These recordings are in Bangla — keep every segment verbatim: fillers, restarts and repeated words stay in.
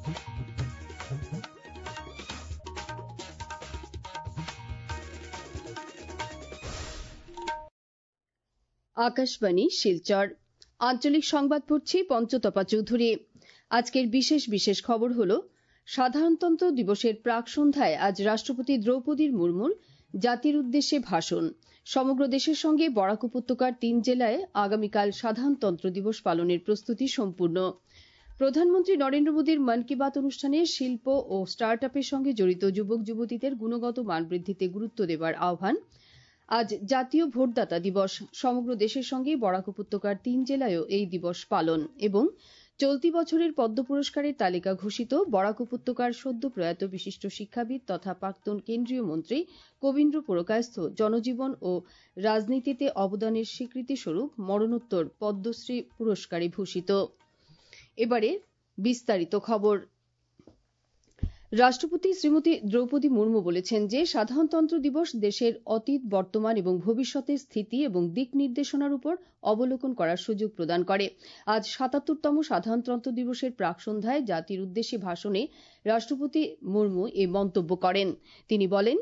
আকাশবাণী শিলচর আঞ্চলিক সংবাদ পড়ছি পঞ্চতপা চৌধুরী। আজকের বিশেষ বিশেষ খবর হল সাধারণতন্ত্র দিবসের প্রাক সন্ধ্যায় আজ রাষ্ট্রপতি দ্রৌপদী মুর্মুর জাতির উদ্দেশ্যে ভাষণ। সমগ্র দেশের সঙ্গে বরাক উপত্যকার তিন জেলায় আগামীকাল সাধারণতন্ত্র দিবস পালনের প্রস্তুতি সম্পূর্ণ। প্রধানমন্ত্রী নরেন্দ্র মোদীর মন কি বাত অনুষ্ঠানে শিল্প ও স্টার্ট আপের সঙ্গে জড়িত যুবক যুবতীদের গুণগত মান বৃদ্ধিতে গুরুত্ব দেবার আহ্বান। আজ জাতীয় ভোটদাতা দিবস। সমগ্র দেশের সঙ্গে বরাক উপত্যকার তিন জেলায়ও এই দিবস পালন এবং চলতি বছরের পদ্ম পুরস্কারের তালিকা ঘোষিত। বরাক উপত্যকার সদ্য প্রয়াত বিশিষ্ট শিক্ষাবিদ তথা প্রাক্তন কেন্দ্রীয় মন্ত্রী কবীন্দ্র পুরকায়স্থ জনজীবন ও রাজনীতিতে অবদানের স্বীকৃতিস্বরূপ মরণোত্তর পদ্মশ্রী পুরস্কারে ভূষিত। এবারে বিস্তারিত খবর। রাষ্ট্রপতি শ্রীমতী দ্রৌপদী মুর্মু বলেছেন যে সাধারণতন্ত্র দিবস দেশের অতীত, বর্তমান এবং ভবিষ্যতের স্থিতি এবং দিক নির্দেশনার উপর অবলোকন করার সুযোগ প্রদান করে। আজ সাতাত্তরতম সাধারণতন্ত্র দিবসের প্রাক সন্ধ্যায় জাতির উদ্দেশ্যে ভাষণে রাষ্ট্রপতি মুর্মু এ মন্তব্য করেন। তিনি বলেন,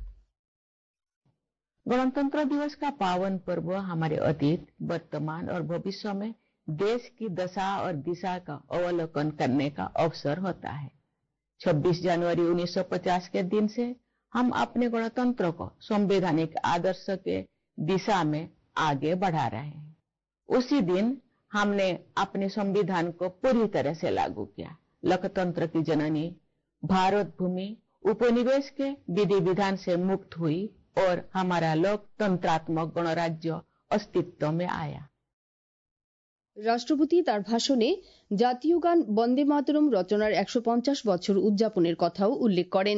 गणतंत्र दिवस का पावन पर्व हमारे अतीत, वर्तमान और भविष्य में देश की दशा और दिशा का अवलोकन करने का अवसर होता है। छब्बीस जनवरी उन्नीस सौ पचास के दिन से हम अपने गणतंत्र को संवैधानिक आदर्श के दिशा में आगे बढ़ा रहे हैं। उसी दिन हमने अपने संविधान को पूरी तरह से लागू किया। लोकतंत्र की जननी भारत भूमि उपनिवेश के विधि विधान से मुक्त हुई और हमारा लोकतंत्रात्मक गणराज्य अस्तित्व में आया। রাষ্ট্রপতি তার ভাষণে জাতীয় গান বন্দে মাতরম রচনার একশো পঞ্চাশ বছর উদযাপনের কথাও উল্লেখ করেন।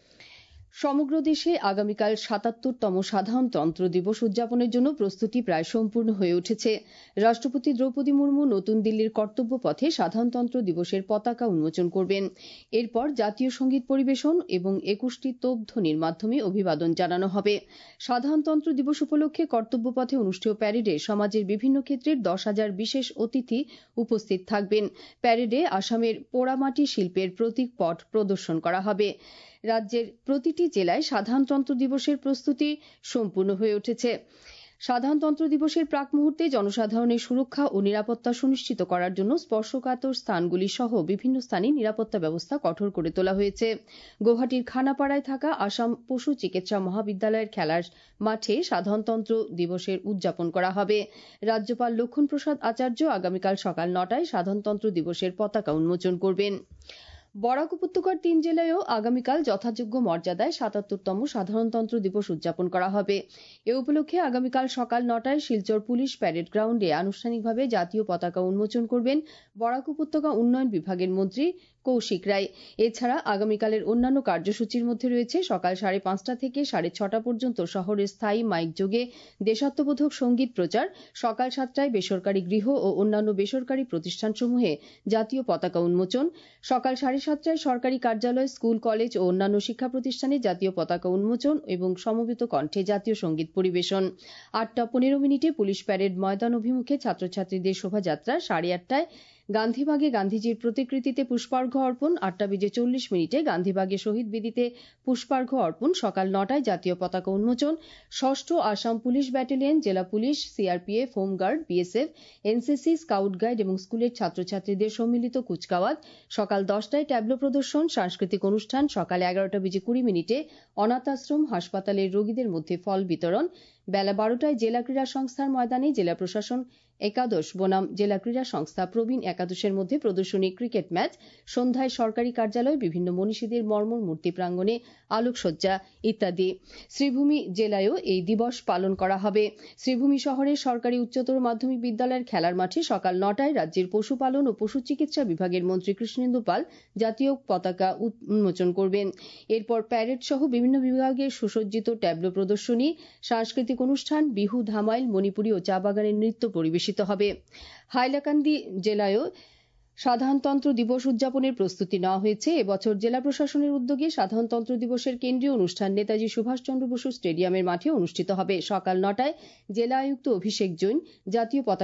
সমগ্র দেশে আগামীকাল সাতাত্তরতম সাধারণতন্ত্র দিবস উদযাপনের জন্য প্রস্তুতি প্রায় সম্পূর্ণ হয়ে উঠেছে। রাষ্ট্রপতি দ্রৌপদী মুর্মু নতুন দিল্লির কর্তব্য পথে সাধারণতন্ত্র দিবসের পতাকা উন্মোচন করবেন। এরপর জাতীয় সঙ্গীত পরিবেশন এবং একুশটি তোপধ্বনির মাধ্যমে অভিবাদন জানানো হবে। সাধারণতন্ত্র দিবস উপলক্ষে কর্তব্য পথে অনুষ্ঠেয় প্যারেডে সমাজের বিভিন্ন ক্ষেত্রের দশ হাজার বিশেষ অতিথি উপস্থিত থাকবেন। প্যারেডে আসামের পোড়ামাটি শিল্পের প্রতীক পট প্রদর্শন করা হবে। রাজ্যের প্রতিটি জেলায় সাধারণতন্ত্র দিবসের প্রস্তুতি সম্পূর্ণ হয়ে উঠেছে। সাধারণতন্ত্র দিবসের প্রাক মুহূর্তে জনসাধারণের সুরক্ষা ও নিরাপত্তা সুনিশ্চিত করার জন্য স্পর্শকাতর স্থানগুলি সহ বিভিন্ন স্থানে নিরাপত্তা ব্যবস্থা কঠোর করে তোলা হয়েছে। গৌহাটির খানাপাড়ায় থাকা আসাম পশু চিকিৎসা মহাবিদ্যালয়ের খেলার মাঠে সাধারণতন্ত্র দিবসের উদযাপন করা হবে। রাজ্যপাল লক্ষ্মণ প্রসাদ আচার্য আগামীকাল সকাল নটায় সাধারণতন্ত্র দিবসের পতাকা উন্মোচন করবেন। বরাক উপত্যকার তিন জেলায়ও আগামীকাল যথাযোগ্য মর্যাদায় সাতাত্তরতম সাধারণতন্ত্র দিবস উদযাপন করা হবে। এ উপলক্ষে আগামীকাল সকাল নটায় শিলচর পুলিশ প্যারেড গ্রাউন্ডে আনুষ্ঠানিকভাবে জাতীয় পতাকা উন্মোচন করবেন বরাক উপত্যকা উন্নয়ন বিভাগের মন্ত্রী কৌশিক রায়। এছাড়া আগামীকালের অন্যান্য কার্যসূচির মধ্যে রয়েছে সকাল সাড়ে পাঁচটা থেকে সাড়ে ছটা পর্যন্ত শহরের স্থায়ী মাইক যোগে দেশাত্মবোধক সঙ্গীত প্রচার। সকাল সাতটায় বেসরকারি গৃহ ও অন্যান্য বেসরকারি প্রতিষ্ঠানসমূহে জাতীয় পতাকা উন্মোচন। সকাল সাড়ে সাতটায় সরকারি কার্যালয়, স্কুল, কলেজ ও অন্যান্য শিক্ষা প্রতিষ্ঠানে জাতীয় পতাকা উন্মোচন এবং সমবেত কণ্ঠে জাতীয় সঙ্গীত পরিবেশন। আটটা পনেরো মিনিটে পুলিশ প্যারেড ময়দান অভিমুখে ছাত্রছাত্রীদের শোভাযাত্রা। সাড়ে আটটায় গান্ধীবাগে গান্ধীজির প্রতিকৃতিতে পুষ্পার্ঘ্য অর্পণ। আটটা বেজে চল্লিশ মিনিটে গান্ধীবাগে শহীদ বেদিতে পুষ্পার্ঘ্য অর্পণ। সকাল নটায় জাতীয় পতাকা উন্মোচন। ষষ্ঠ আসাম পুলিশ ব্যাটালিয়ন, জেলা police, CRPF, home guard, BSF, NCC, scout guide এবং স্কুলের ছাত্রছাত্রীদের সম্মিলিত কুচকাওয়াজ। সকাল দশটায় ট্যাবলো প্রদর্শন, সাংস্কৃতিক অনুষ্ঠান। সকাল এগারোটা বেজে কুড়ি মিনিটে অনাথ আশ্রম, হাসপাতালের রোগীদের মধ্যে ফল বিতরণ। বেলা বারোটায় জেলা ক্রীড়া সংস্থার ময়দানে জেলা প্রশাসন একাদশ বনাম জেলা ক্রীড়া সংস্থা প্রবীণ একাদশের মধ্যে প্রদর্শনী ক্রিকেট ম্যাচ। সন্ধ্যায় সরকারি কার্যালয়, বিভিন্ন মনীষীদের মর্মর মূর্তি প্রাঙ্গণে আলোকসজ্জা ইত্যাদি। শ্রীভূমি জেলায়ও এই দিবস পালন করা হবে। শ্রীভূমি শহরের সরকারি উচ্চতর মাধ্যমিক বিদ্যালয়ের খেলার মাঠে সকাল নটায় রাজ্যের পশুপালন ও পশু চিকিৎসা বিভাগের মন্ত্রী কৃষ্ণেন্দু পাল জাতীয় পতাকা উন্মোচন করবেন। এরপর প্যারেড সহ বিভিন্ন বিভাগের সুসজ্জিত ট্যাবলো প্রদর্শনী, সাংস্কৃতিক অনুষ্ঠান, বিহু, ধামাইল, মণিপুরী ও চা বাগানের নৃত্য পরিবেশিত হবে। হাইলাকান্দি জেলায়ও সাধারণতন্ত্র দিবস উদযাপনের প্রস্তুতি নেওয়া হয়েছে। এবছর জেলা প্রশাসনের উদ্যোগে সাধারণতন্ত্র দিবসের কেন্দ্রীয় অনুষ্ঠান নেতাজি সুভাষচন্দ্র বসু স্টেডিয়ামের মাঠে অনুষ্ঠিত হবে। সকাল নটায় জেলা আয়ুক্ত অভিষেক জৈন জাতীয় পতাকা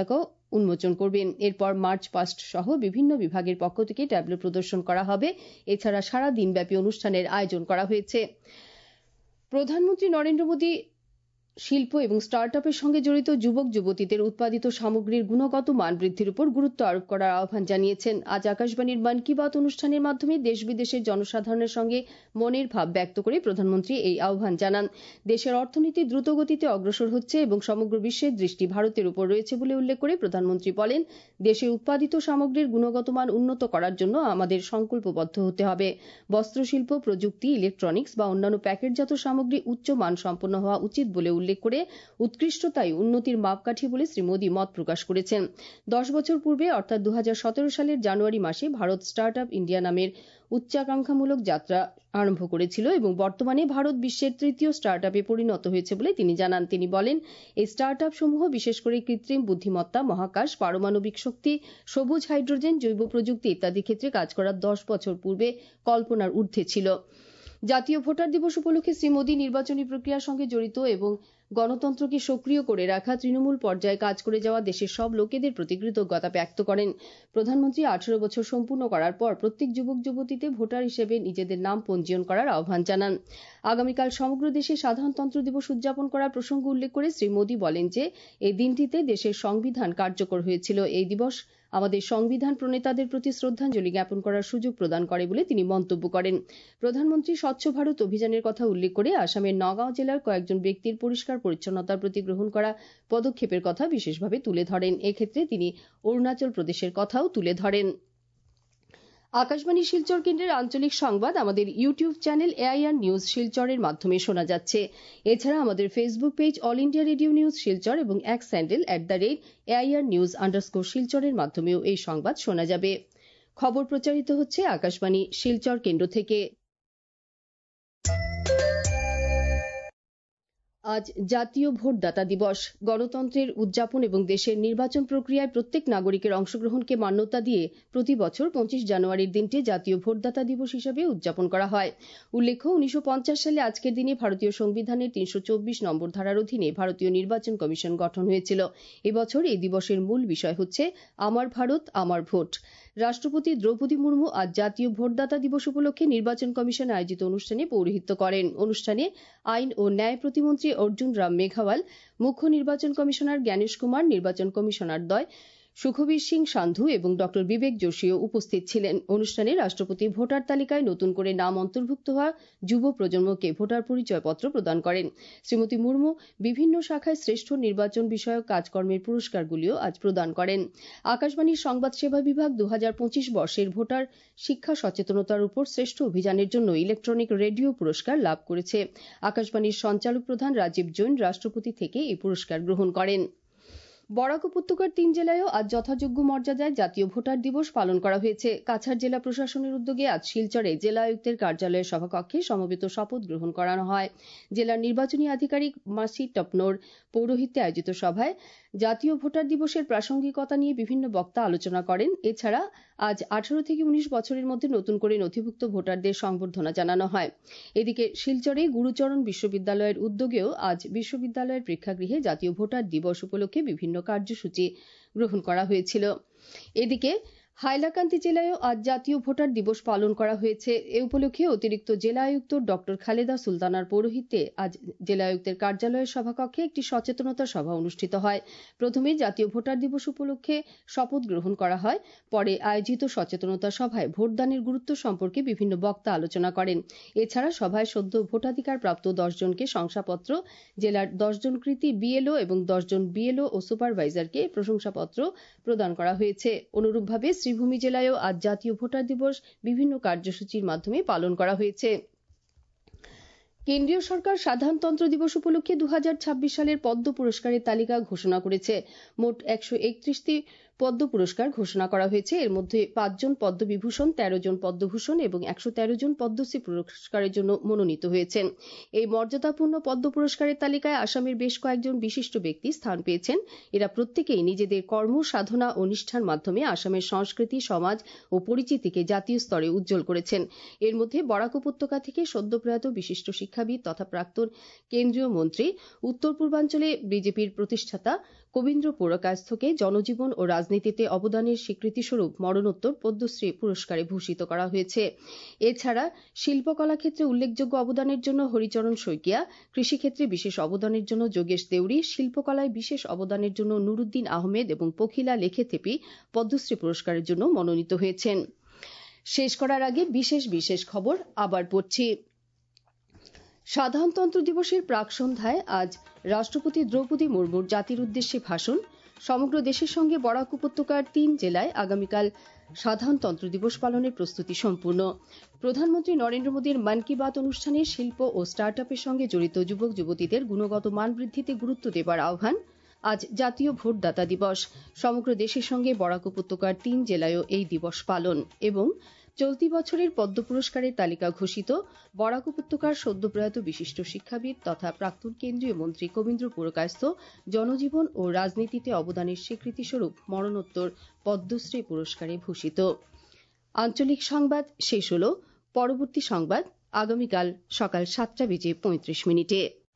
উন্মোচন করবেন। এরপর মার্চ পাস্ট সহ বিভিন্ন বিভাগের পক্ষ থেকে ট্যাবলো প্রদর্শন করা হবে। এছাড়া সারা দিনব্যাপী অনুষ্ঠানের আয়োজন করা হয়েছে। প্রধানমন্ত্রী নরেন্দ্র মোদী শিল্প এবং স্টার্ট আপের সঙ্গে জড়িত যুবক যুবতীদের উৎপাদিত সামগ্রীর গুণগত মান বৃদ্ধির উপর গুরুত্ব আরোপ করার আহ্বান জানিয়েছেন। আজ আকাশবাণীর মন কি বাত অনুষ্ঠানের মাধ্যমে দেশ বিদেশের জনসাধারণের সঙ্গে মনের ভাব ব্যক্ত করে প্রধানমন্ত্রী এই আহ্বান জানান। দেশের অর্থনীতি দ্রুতগতিতে অগ্রসর হচ্ছে এবং সমগ্র বিশ্বের দৃষ্টি ভারতের উপর রয়েছে বলে উল্লেখ করে প্রধানমন্ত্রী বলেন, দেশে উৎপাদিত সামগ্রীর গুণগত মান উন্নত করার জন্য আমাদের সংকল্পবদ্ধ হতে হবে। বস্ত্রশিল্প, প্রযুক্তি, ইলেকট্রনিক্স বা অন্যান্য প্যাকেটজাত সামগ্রী উচ্চ মান সম্পন্ন হওয়া উচিত বলে উল্লেখ করে উৎকৃষ্টতাই উন্নতির মাপকাঠি বলে শ্রী মোদী মত প্রকাশ করেছেন। দশ বছর পূর্বে অর্থাৎ দু হাজার সতেরো সালের জানুয়ারি মাসে ভারত স্টার্ট আপ ইন্ডিয়া নামের উচ্চাকাঙ্ক্ষামূলক যাত্রা আরম্ভ করেছিল এবং বর্তমানে ভারত বিশ্বের তৃতীয় স্টার্ট আপে পরিণত হয়েছে বলে তিনি জানান। তিনি বলেন, এই স্টার্ট আপ সমূহ বিশেষ করে কৃত্রিম বুদ্ধিমত্তা, মহাকাশ, পারমাণবিক শক্তি, সবুজ হাইড্রোজেন, জৈব প্রযুক্তি ইত্যাদি ক্ষেত্রে কাজ করার দশ বছর পূর্বে কল্পনার ঊর্ধ্বে ছিল। জাতীয় ভোটার দিবস উপলক্ষে শ্রী মোদী নির্বাচনী প্রক্রিয়ার সঙ্গে জড়িত এবং গণতন্ত্রকে সক্রিয় করে রাখা তৃণমূল পর্যায়ে কাজ করে যাওয়া দেশের সব লোকেদের প্রতি কৃতজ্ঞতা ব্যক্ত করেন। প্রধানমন্ত্রী আঠারো বছর সম্পূর্ণ করার পর প্রত্যেক যুবক যুবতীতে ভোটার হিসেবে নিজেদের নাম পঞ্জীয়ন করার আহ্বান জানান। আগামীকাল সমগ্র দেশে সাধারণতন্ত্র দিবস উদযাপন করার প্রসঙ্গ উল্লেখ করে শ্রী মোদী বলেন যে, এই দিনটিতে দেশের সংবিধান কার্যকর হয়েছিল। এই দিবস আমাদের সংবিধান প্রণেতাদের প্রতি শ্রদ্ধাঞ্জলি জ্ঞাপন করার সুযোগ প্রদান করে বলে তিনি মন্তব্য করেন। প্রধানমন্ত্রী স্বচ্ছ ভারত অভিযানের কথা উল্লেখ করে আসামের নগাঁও জেলার কয়েকজন ব্যক্তির পরিষ্কার পরিচ্ছন্নতার প্রতি গ্রহণ করা পদক্ষেপের কথা বিশেষভাবে তুলে ধরেন। এক্ষেত্রে তিনি অরুণাচল প্রদেশের কথাও তুলে ধরেন। আকাশবাণী শিলচর কেন্দ্রের আঞ্চলিক সংবাদ আমাদের ইউটিউব চ্যানেল এআইআর নিউজ শিলচরের মাধ্যমে শোনা যাচ্ছে। এছাড়া আমাদের Facebook page All India Radio news Silchar এবং X handle at the rate AIR news underscore শিলচরের মাধ্যমেও এই সংবাদ শোনা যাবে। খবর প্রচারিত হচ্ছে আকাশবাণী শিলচর কেন্দ্র থেকে। আজ জাতীয় ভোটদাতা দিবস। গণতন্ত্রের উদযাপন এবং দেশের নির্বাচন প্রক্রিয়ায় প্রত্যেক নাগরিকের অংশগ্রহণকে মান্যতা দিয়ে প্রতি বছর পঁচিশ জানুয়ারির দিনটি জাতীয় ভোটদাতা দিবস হিসেবে উদযাপন করা হয়। উল্লেখ্য, উনিশশো পঞ্চাশ সালে আজকের দিনে ভারতীয় সংবিধানের তিনশো চব্বিশ নম্বর ধারার অধীনে ভারতীয় নির্বাচন কমিশন গঠন হয়েছিল। এবছর এই দিবসের মূল বিষয় হচ্ছে আমার ভারত আমার ভোট। রাষ্ট্রপতি দ্রৌপদী মুর্মু আজ জাতীয় ভোটদাতা দিবস উপলক্ষে নির্বাচন কমিশন আয়োজিত অনুষ্ঠানে পৌরোহিত্য করেন। অনুষ্ঠানে আইন ও ন্যায় প্রতিমন্ত্রী অর্জুন রাম মেঘাওয়াল, মুখ্য নির্বাচন কমিশনার জ্ঞানেশ কুমার, নির্বাচন কমিশনার দ্বয় সুখবীর সিং সান্ধু এবং ড বিবেক যোশীও উপস্থিত ছিলেন। অনুষ্ঠানে রাষ্ট্রপতি ভোটার তালিকায় নতুন করে নাম অন্তর্ভুক্ত হওয়া যুব প্রজন্মকে ভোটার পরিচয়পত্র প্রদান করেন। শ্রীমতী মুর্মু বিভিন্ন শাখায় শ্রেষ্ঠ নির্বাচন বিষয়ক কাজকর্মের পুরস্কারগুলিও আজ প্রদান করেন। আকাশবাণীর সংবাদ সেবা বিভাগ দু হাজার পঁচিশ বর্ষের ভোটার শিক্ষা সচেতনতার উপর শ্রেষ্ঠ অভিযানের জন্য ইলেকট্রনিক রেডিও পুরস্কার লাভ করেছে। আকাশবাণীর সঞ্চালক প্রধান রাজীব জৈন রাষ্ট্রপতি থেকে এই পুরস্কার গ্রহণ করেন। বরাক উপত্যকার তিন জেলায়ও আজ যথাযোগ্য মর্যাদায় জাতীয় ভোটার দিবস পালন করা হয়েছে। কাছাড় জেলা প্রশাসনের উদ্যোগে আজ শিলচরে জেলা আয়ুক্তের কার্যালয়ের সভাকক্ষে সমবেত শপথ গ্রহণ করানো হয়। জেলার নির্বাচনী আধিকারিক মাসি টপনোর পৌরোহিত্যে আয়োজিত সভায় জাতীয় ভোটার দিবসের প্রাসঙ্গিকতা নিয়ে বিভিন্ন বক্তা আলোচনা করেন। এছাড়া আজ আঠারো থেকে উনিশ বছরের মধ্যে নতুন করে নথিভুক্ত ভোটারদের সংবর্ধনা জানানো হয়। এদিকে শিলচরে গুরুচরণ বিশ্ববিদ্যালয়ের উদ্যোগেও আজ বিশ্ববিদ্যালয়ের প্রেক্ষাগৃহে জাতীয় ভোটার দিবস উপলক্ষে বিভিন্ন কার্যসূচি গ্রহণ করা হয়েছিল। এদিকে হাইলাকান্দি জেলায়ও আজ জাতীয় ভোটার দিবস পালন করা হয়েছে। এ উপলক্ষে অতিরিক্ত জেলা আয়ুক্ত ডক্টর খালেদা সুলতানার পৌরোহিত্যে আজ জেলা আয়ুক্তের কার্যালয়ের সভাকক্ষে একটি সচেতনতা সভা অনুষ্ঠিত হয়। প্রথমে জাতীয় ভোটার দিবস উপলক্ষে শপথ গ্রহণ করা হয়। পরে আয়োজিত সচেতনতা সভায় ভোটদানের গুরুত্ব সম্পর্কে বিভিন্ন বক্তা আলোচনা করেন। এছাড়া সভায় সদ্য ভোটাধিকার প্রাপ্ত দশ জনকে শংসাপত্র, জেলার দশ জন কৃতী বিএলও এবং দশ জন বিএলও ও সুপারভাইজারকে প্রশংসাপত্র প্রদান করা হয়েছে। অনুরূপভাবে শ্রীভূমি জেলায়ও আজ জাতীয় ভোটার দিবস বিভিন্ন কার্যসূচির মাধ্যমে পালন করা হয়েছে। কেন্দ্রীয় সরকার সাধারণতন্ত্র দিবস উপলক্ষে দু হাজার ছাব্বিশ সালের পদ্ম পুরস্কারের তালিকা ঘোষণা করেছে। মোট একশো একত্রিশটি পদ্ম পুরস্কার ঘোষণা করা হয়েছে। এর মধ্যে পাঁচজন পদ্মবিভূষণ, তেরো জন পদ্মভূষণ এবং একশো তেরো জন পদ্মশ্রী পুরস্কারের জন্য মনোনীত হয়েছেন। এই মর্যাদাপূর্ণ পদ্ম পুরস্কারের তালিকায় আসামের বেশ কয়েকজন বিশিষ্ট ব্যক্তি স্থান পেয়েছেন। এরা প্রত্যেকেই নিজেদের কর্ম, সাধনা ও নিষ্ঠার মাধ্যমে আসামের সংস্কৃতি, সমাজ ও পরিচিতিকে জাতীয় স্তরে উজ্জ্বল করেছেন। এর মধ্যে বরাক উপত্যকা থেকে সদ্যপ্রয়াত বিশিষ্ট শিক্ষাবিদ তথা প্রাক্তন কেন্দ্রীয় মন্ত্রী, উত্তর পূর্বাঞ্চলে বিজেপির প্রতিষ্ঠাতা কবীন্দ্র পুরকায়স্থকে জনজীবন ও রাজনীতিতে অবদানের স্বীকৃতিস্বরূপ মরণোত্তর পদ্মশ্রী পুরস্কারে ভূষিত করা হয়েছে। এছাড়া শিল্পকলা ক্ষেত্রে উল্লেখযোগ্য অবদানের জন্য হরিচরণ শইকিয়া, কৃষিক্ষেত্রে বিশেষ অবদানের জন্য যোগেশ দেউরি, শিল্পকলায় বিশেষ অবদানের জন্য নুরুদ্দিন আহমেদ এবং পখিলা লেখেথেপি পদ্মশ্রী পুরস্কারের জন্য মনোনীত হয়েছেন। শেষ করার আগে বিশেষ বিশেষ খবর আবার পড়ছি। সাধারণতন্ত্র দিবসের প্রাক সন্ধ্যায় আজ রাষ্ট্রপতি দ্রৌপদী মুর্মুর জাতির উদ্দেশ্যে ভাষণ। সমগ্র দেশের সঙ্গে বরাক উপত্যকার তিন জেলায় আগামীকাল সাধারণতন্ত্র দিবস পালনের প্রস্তুতি সম্পূর্ণ। প্রধানমন্ত্রী নরেন্দ্র মোদীর মন কি বাত অনুষ্ঠানে শিল্প ও স্টার্ট আপের সঙ্গে জড়িত যুবক যুবতীদের গুণগত মান বৃদ্ধিতে গুরুত্ব দেবার আহ্বান। আজ জাতীয় ভোটদাতা দিবস। সমগ্র দেশের সঙ্গে বরাক উপত্যকার তিন জেলায়ও এই দিবস পালন। এবং চলতি বছরের পদ্ম পুরস্কারের তালিকা ঘোষিত। বরাক উপত্যকার সদ্য প্রয়াত বিশিষ্ট শিক্ষাবিদ তথা প্রাক্তন কেন্দ্রীয় মন্ত্রী কবীন্দ্র পুরকায়স্থ জনজীবন ও রাজনীতিতে অবদানের স্বীকৃতিস্বরূপ মরণোত্তর পদ্মশ্রী পুরস্কারে ভূষিত। আঞ্চলিক সংবাদ শেষ হল। পরবর্তী সংবাদ আগামীকাল সকাল সাতটা বেজে পঁয়ত্রিশ মিনিটে।